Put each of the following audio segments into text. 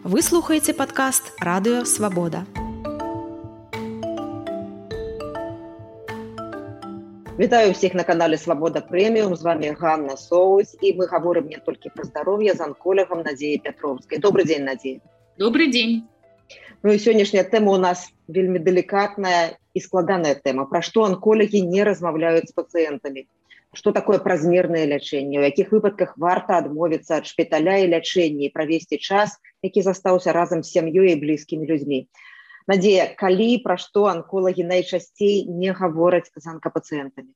Вы слухаеце падкаст Радыё Свабода. Вітаю ўсіх на канале Свабода Прэміум. З вами Ганна Соус, і мы гаворым не толькі пра здароўе з анколагам Надзеяй Пятровскай. Добрый дзень, Надзея. Добрый дзень. Ну і сённяшняя тэма у нас вельмі далікатная і складаная тэма. Пра што анколагі не размаўляюць з пацыентамі? Што такое празмернае лячэнне? У якіх выпадках варта адмовіцца ад шпіталя і лячэння і правесці час, які застаўся разам з сям'ёй і блізкімі людзьмі? Надзея, калі, пра што анколагі найчасцей не гавораць з онкопациентами?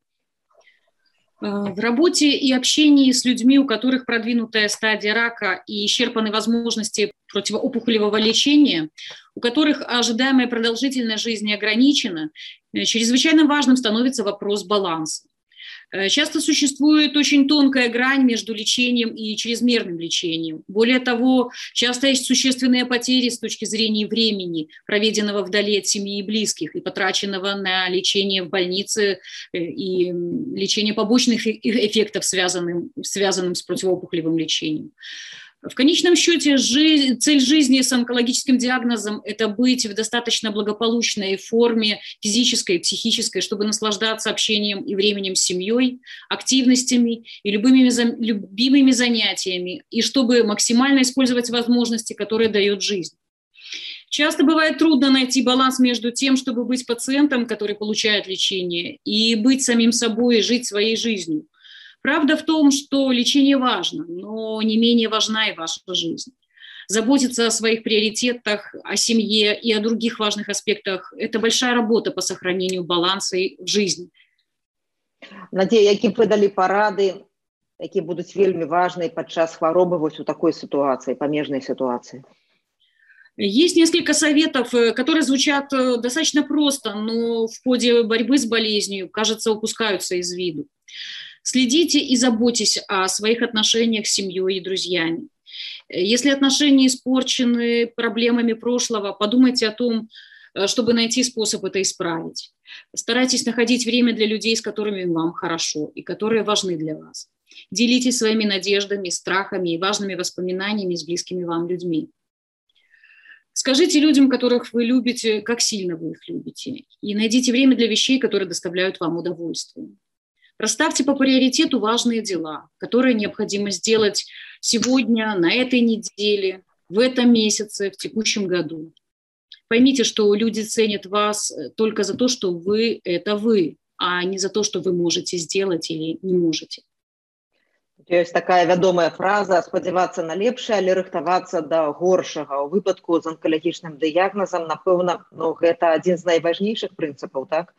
В работе и общении с людьми, у которых продвинутая стадия рака и исчерпаны возможности противоопухолевого лечения, у которых ожидаемая продолжительность жизни ограничена, чрезвычайно важным становится вопрос баланса. Часто существует очень тонкая грань между лечением и чрезмерным лечением. Более того, часто есть существенные потери с точки зрения времени, проведенного вдали от семьи и близких, и потраченного на лечение в больнице и лечение побочных эффектов, связанным с противоопухолевым лечением. В конечном счете, цель жизни с онкологическим диагнозом – это быть в достаточно благополучной форме физической и психической, чтобы наслаждаться общением и временем с семьей, активностями и любимыми занятиями, и чтобы максимально использовать возможности, которые дает жизнь. Часто бывает трудно найти баланс между тем, чтобы быть пациентом, который получает лечение, и быть самим собой и жить своей жизнью. Правда в том, что лечение важно, но не менее важна и ваша жизнь. Заботиться о своих приоритетах, о семье и о других важных аспектах – это большая работа по сохранению баланса в жизни. Надея, які б вы далі парады, які будуць вельмі важныя падчас хваробы вось у такой ситуации, памежнай ситуации? Есть несколько советов, которые звучат достаточно просто, но в ходе борьбы с болезнью, кажется, упускаются из виду. Следите и заботьтесь о своих отношениях с семьей и друзьями. Если отношения испорчены проблемами прошлого, подумайте о том, чтобы найти способ это исправить. Старайтесь находить время для людей, с которыми вам хорошо и которые важны для вас. Делитесь своими надеждами, страхами и важными воспоминаниями с близкими вам людьми. Скажите людям, которых вы любите, как сильно вы их любите, и найдите время для вещей, которые доставляют вам удовольствие. Расставьте по приоритету важные дела, которые необходимо сделать сегодня, на этой неделе, в этом месяце, в текущем году. Поймите, что люди ценят вас только за то, что вы – это вы, а не за то, что вы можете сделать или не можете. Есть такая вядомая фраза «спадзявацца на лепшае, але рыхтавацца да горшага». У выпадку з онкалагічным дыягназам, напэўна, гэта адзін з найважнейшых прынцыпаў, так?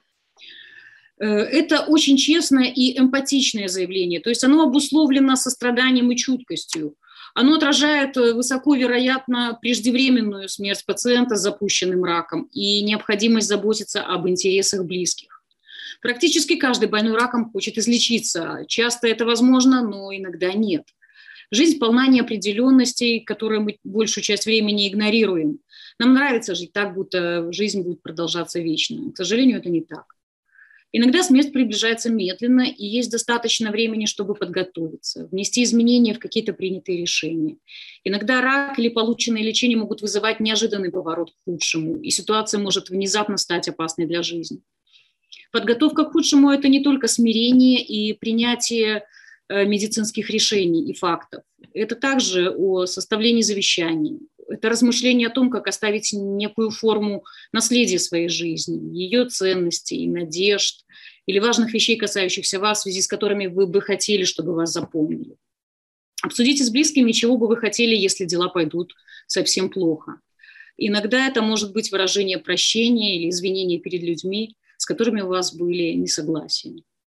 Это очень честное и эмпатичное заявление, то есть оно обусловлено состраданием и чуткостью. Оно отражает высоко вероятно преждевременную смерть пациента с запущенным раком и необходимость заботиться об интересах близких. Практически каждый больной раком хочет излечиться. Часто это возможно, но иногда нет. Жизнь полна неопределенностей, которые мы большую часть времени игнорируем. Нам нравится жить так, будто жизнь будет продолжаться вечно. К сожалению, это не так. Иногда смерть приближается медленно, и есть достаточно времени, чтобы подготовиться, внести изменения в какие-то принятые решения. Иногда рак или полученное лечение могут вызывать неожиданный поворот к худшему, и ситуация может внезапно стать опасной для жизни. Подготовка к худшему – это не только смирение и принятие медицинских решений и фактов. Это также о составлении завещаний. Это размышление о том, как оставить некую форму наследия своей жизни, ее ценностей, надежд или важных вещей, касающихся вас, в связи с которыми вы бы хотели, чтобы вас запомнили. Обсудите с близкими, чего бы вы хотели, если дела пойдут совсем плохо. Иногда это может быть выражение прощения или извинения перед людьми, с которыми у вас были несогласия.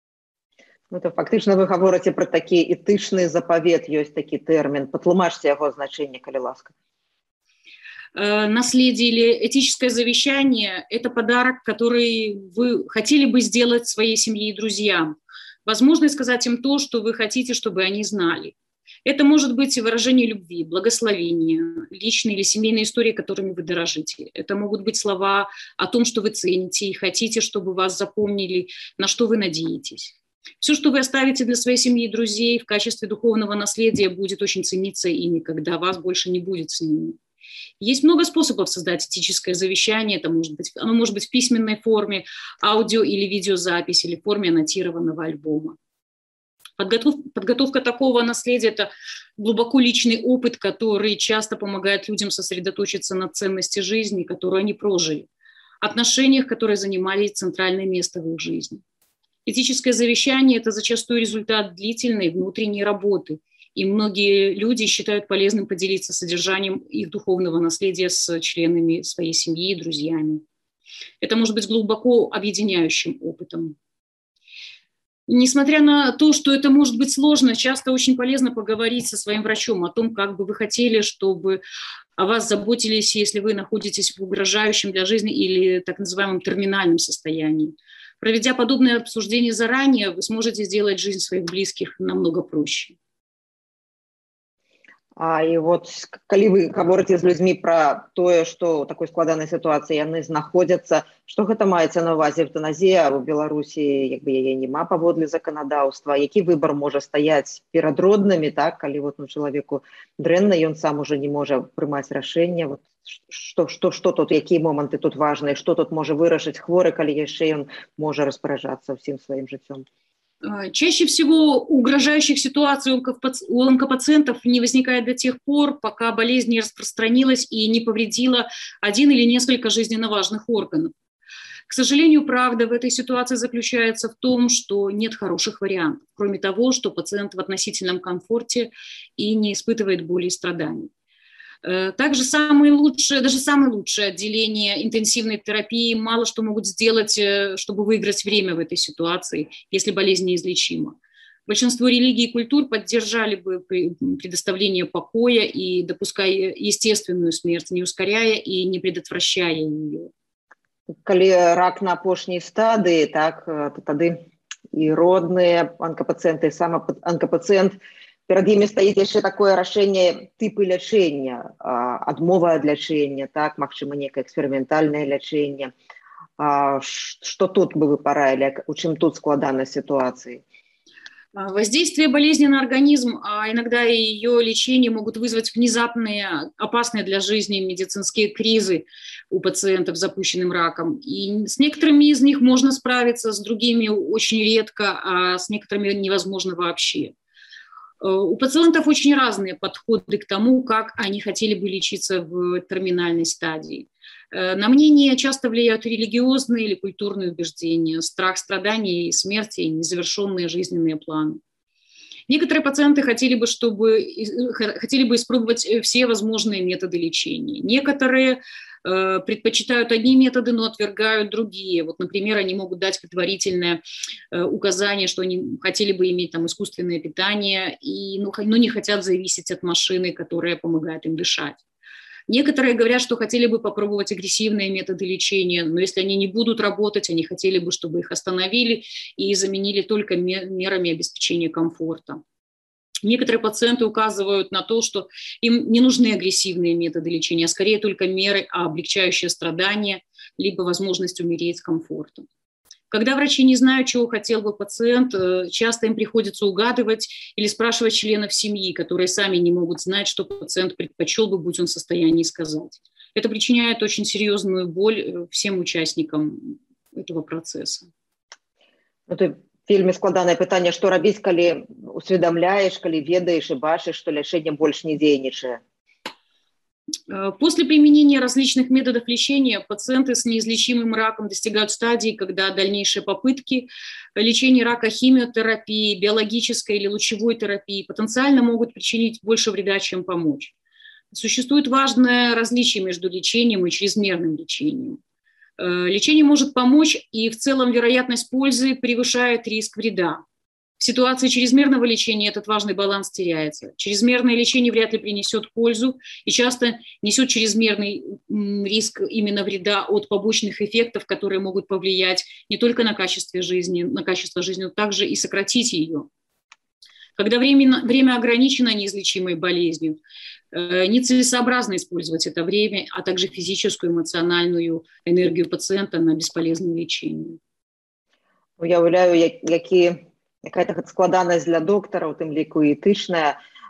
Это фактично вы говорите про такі этычны запавет, ёсць такі тэрмін. Патлумачце яго значэнне, калі ласка. Наследие или этическое завещание – это подарок, который вы хотели бы сделать своей семье и друзьям. Возможно, сказать им то, что вы хотите, чтобы они знали. Это может быть выражение любви, благословения, личные или семейные истории, которыми вы дорожите. Это могут быть слова о том, что вы цените и хотите, чтобы вас запомнили, на что вы надеетесь. Все, что вы оставите для своей семьи и друзей в качестве духовного наследия, будет очень цениться ими, когда вас больше не будет с ними. Есть много способов создать этическое завещание. Оно может быть в письменной форме, аудио- или видеозапись, или в форме аннотированного альбома. Подготовка такого наследия – это глубоко личный опыт, который часто помогает людям сосредоточиться на ценности жизни, которую они прожили, отношениях, которые занимали центральное место в их жизни. Этическое завещание – это зачастую результат длительной внутренней работы, и многие люди считают полезным поделиться содержанием их духовного наследия с членами своей семьи и друзьями. Это может быть глубоко объединяющим опытом. Несмотря на то, что это может быть сложно, часто очень полезно поговорить со своим врачом о том, как бы вы хотели, чтобы о вас заботились, если вы находитесь в угрожающем для жизни или так называемом терминальном состоянии. Проведя подобное обсуждение заранее, вы сможете сделать жизнь своих близких намного проще. І от, калі вы гаворыце з людзьмі пра тое, што ў такой складанай сітуацыі яны знаходзяцца, што гэта маецца на ўвазе? Эвтаназія ў Беларусі, як бы яе няма паводле заканадаўства, які выбар можа стаяць перад роднымі, так, калі вот, чалавеку дрэнна, ён сам уже не можа прымаць рашэнне, вот, што тут, якія моманты тут важныя, што тут можа вырашыць хворы, калі яшчэ ён можа распараджацца ўсім сваім жыццём? Чаще всего угрожающих ситуаций у онкопациентов не возникает до тех пор, пока болезнь не распространилась и не повредила один или несколько жизненно важных органов. К сожалению, правда в этой ситуации заключается в том, что нет хороших вариантов, кроме того, что пациент в относительном комфорте и не испытывает боли и страданий. Также даже самые лучшие отделения интенсивной терапии мало что могут сделать, чтобы выиграть время в этой ситуации, если болезнь неизлечима. Большинство религий и культур поддержали бы предоставление покоя и допуская естественную смерть, не ускоряя и не предотвращая ее. Калі рак на апошняй стадыі, так, то тады і родныя онкапацыенты, сам онкапацыент, перад імі стаіць яшчэ такое рашэнне тыпы лячэння, адмова ад лячэння, так, магчыма, некае эксперыментальнае лячэнне. Што тут бы вы параілі, у чым тут складанасць ситуации? Воздействие болезни на организм, а иногда и ее лечение могут вызвать внезапные, опасные для жизни медицинские кризы у пациентов с запущенным раком. И с некоторыми из них можно справиться, с другими очень редко, а с некоторыми невозможно вообще. У пациентов очень разные подходы к тому, как они хотели бы лечиться в терминальной стадии. На мнение часто влияют религиозные или культурные убеждения, страх страданий и смерти, и незавершенные жизненные планы. Некоторые пациенты хотели бы испробовать все возможные методы лечения. Некоторые предпочитают одни методы, но отвергают другие. Вот, например, они могут дать предварительное указание, что они хотели бы иметь там искусственное питание, но не хотят зависеть от машины, которая помогает им дышать. Некоторые говорят, что хотели бы попробовать агрессивные методы лечения, но если они не будут работать, они хотели бы, чтобы их остановили и заменили только мерами обеспечения комфорта. Некоторые пациенты указывают на то, что им не нужны агрессивные методы лечения, а скорее только меры, облегчающие страдания, либо возможность умереть с комфортом. Когда врачи не знают, чего хотел бы пациент, часто им приходится угадывать или спрашивать членов семьи, которые сами не могут знать, что пациент предпочел бы, будь он в состоянии сказать. Это причиняет очень серьезную боль всем участникам этого процесса. Вельмі складанае пытанне, што рабіць, калі усведамляеш, калі ведаеш і бачыш, што лячэнне больш не дзейнічае. После применения различных методов лечения пациенты с неизлечимым раком достигают стадии, когда дальнейшие попытки лечения рака химиотерапией, биологической или лучевой терапией потенциально могут причинить больше вреда, чем помочь. Существует важное различие между лечением и чрезмерным лечением. Лечение может помочь, и в целом вероятность пользы превышает риск вреда. В ситуации чрезмерного лечения этот важный баланс теряется. Чрезмерное лечение вряд ли принесет пользу и часто несет чрезмерный риск именно вреда от побочных эффектов, которые могут повлиять не только на качество жизни, но также и сократить ее. Когда время ограничено неизлечимой болезнью, нецелесообразно использовать это время, а также физическую, эмоциональную энергию пациента на бесполезное лечение. Уяўляю, якая складанасць для доктара, у тым ліку і этычная.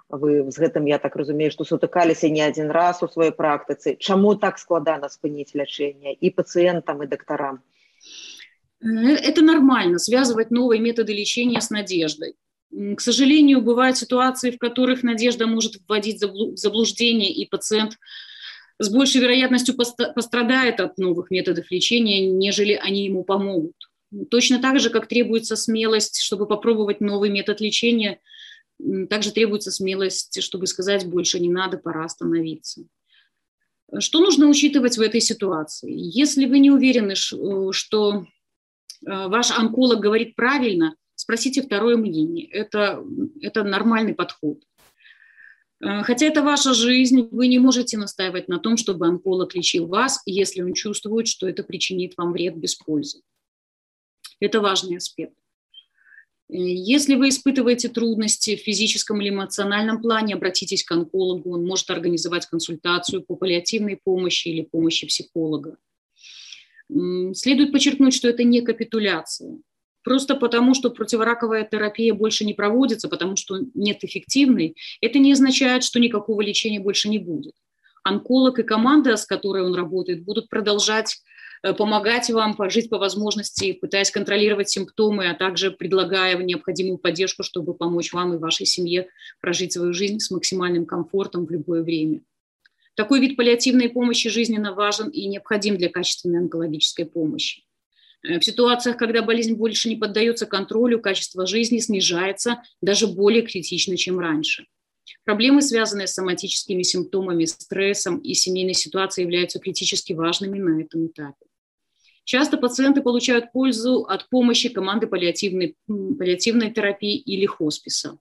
Вы з гэтым, я так разумею, што сутыкаліся не адзін раз у сваёй практыцы. Чаму так складана спыніць лячэнне і пацыентам, і дактарам? Это нормально, связывать новые методы лечения с надеждой. К сожалению, бывают ситуации, в которых надежда может вводить в заблуждение, и пациент с большей вероятностью пострадает от новых методов лечения, нежели они ему помогут. Точно так же, как требуется смелость, чтобы попробовать новый метод лечения, также требуется смелость, чтобы сказать: больше не надо, пора остановиться. Что нужно учитывать в этой ситуации? Если вы не уверены, что ваш онколог говорит правильно, спросите второе мнение. Это нормальный подход. Хотя это ваша жизнь, вы не можете настаивать на том, чтобы онколог лечил вас, если он чувствует, что это причинит вам вред без пользы. Это важный аспект. Если вы испытываете трудности в физическом или эмоциональном плане, обратитесь к онкологу, он может организовать консультацию по паллиативной помощи или помощи психолога. Следует подчеркнуть, что это не капитуляция. Просто потому, что противораковая терапия больше не проводится, потому что нет эффективной, это не означает, что никакого лечения больше не будет. Онколог и команда, с которой он работает, будут продолжать помогать вам жить по возможности, пытаясь контролировать симптомы, а также предлагая необходимую поддержку, чтобы помочь вам и вашей семье прожить свою жизнь с максимальным комфортом в любое время. Такой вид паллиативной помощи жизненно важен и необходим для качественной онкологической помощи. В ситуациях, когда болезнь больше не поддается контролю, качество жизни снижается даже более критично, чем раньше. Проблемы, связанные с соматическими симптомами, стрессом и семейной ситуацией, являются критически важными на этом этапе. Часто пациенты получают пользу от помощи команды паллиативной терапии или хосписа.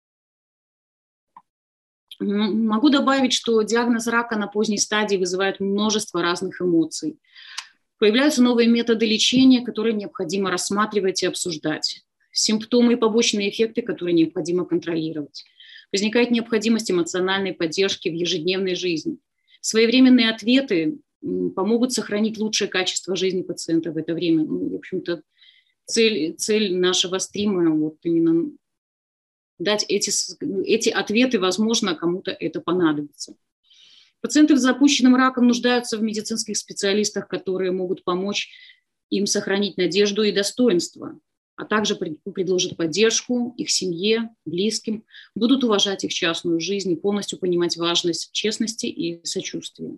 Могу добавить, что диагноз рака на поздней стадии вызывает множество разных эмоций. Появляются новые методы лечения, которые необходимо рассматривать и обсуждать. Симптомы и побочные эффекты, которые необходимо контролировать. Возникает необходимость эмоциональной поддержки в ежедневной жизни. Своевременные ответы помогут сохранить лучшее качество жизни пациента в это время. В общем-то, цель нашего стрима вот именно дать эти ответы, возможно, кому-то это понадобится. Пациенты с запущенным раком нуждаются в медицинских специалистах, которые могут помочь им сохранить надежду и достоинство, а также предложат поддержку их семье, близким, будут уважать их частную жизнь и полностью понимать важность честности и сочувствия.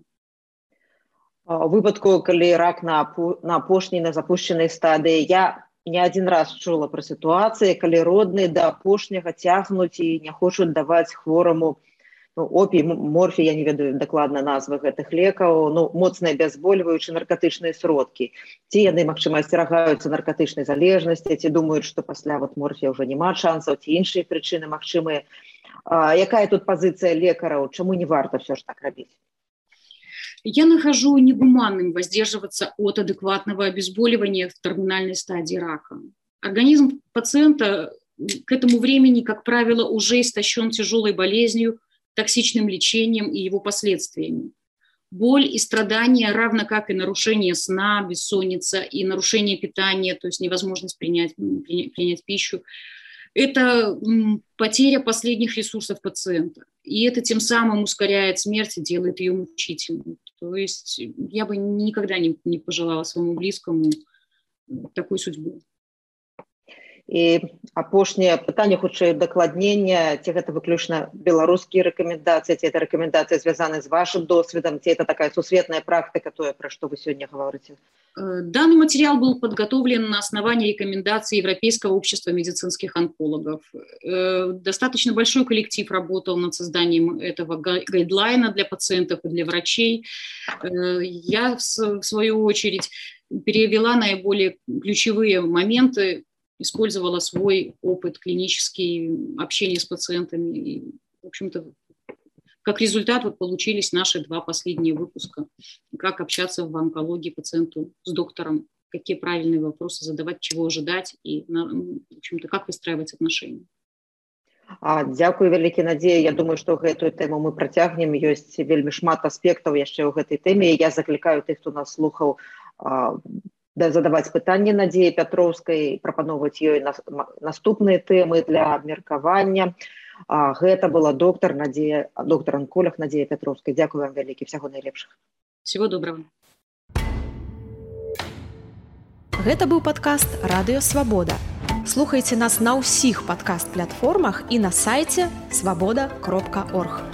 У выпадку, калі рак на апошняй, на запущенай стадыі, я не один раз чула про ситуации, калі родные до апошняга цягнуць і не хочуць даваць хвораму опій, морфій, я не ведаю дакладна назвы гэтых лекаў, моцныя абязбольваючыя наркотычныя сродкі. Ці яны, магчыма, асцерагаюцца наркотычнай залежнасці, ці думаюць, што пасля морфія ўжо няма шансаў, ці іншыя прычыны магчымыя. Якая тут пазіцыя лекараў? Чаму не варта все ж так рабіць? Я нахожу негуманным воздерживаться от адекватного обезболивания в терминальной стадии рака. Организм пациента к этому времени, как правило, уже истощен тяжелой болезнью, токсичным лечением и его последствиями. Боль и страдания, равно как и нарушение сна, бессонница и нарушение питания, то есть невозможность принять пищу, это потеря последних ресурсов пациента. И это тем самым ускоряет смерть и делает ее мучительной. То есть я бы никогда не пожелала своему близкому такой судьбы. І апошняе пытанне, хутчэй дакладнення, ці гэта выключна беларускія рэкамендацыі, ці гэта рэкамендацыі звязаны з вашым досведам, ці это такая сусветная практыка, тое, пра што вы сегодня говорите? Данный материал был подготовлен на основании рекомендаций Европейского общества медицинских онкологов. Достаточно большой коллектив работал над созданием этого гайдлайна для пациентов и для врачей. Я, в свою очередь, перевела наиболее ключевые моменты, использовала свой опыт клинический, общения с пациентами. И, в общем-то, как результат получились наши 2 последние выпуска. Как общаться в онкологии пациенту с доктором, какие правильные вопросы задавать, чего ожидать и, в общем-то, как выстраивать отношения. Дзякуй вялікі, Надзея. Я думаю, што гэтую тэму мы працягнем. Ёсць вельмі шмат аспектаў яшчэ ў гэтай тэме. Я заклікаю тых, хто нас слухаў, задаваць пытанні Надзеі Пятроўскай, прапаноўваць ёй наступныя тэмы для абмеркавання. Гэта была доктар-анколог Надзея Пятроўская. Дзякую вам вялікі, всяго найлепшых. Всего доброго. Гэта быў падкаст «Радыё Свабода». Слухайце нас на ўсіх падкаст-платформах і на сайце свабода.орг.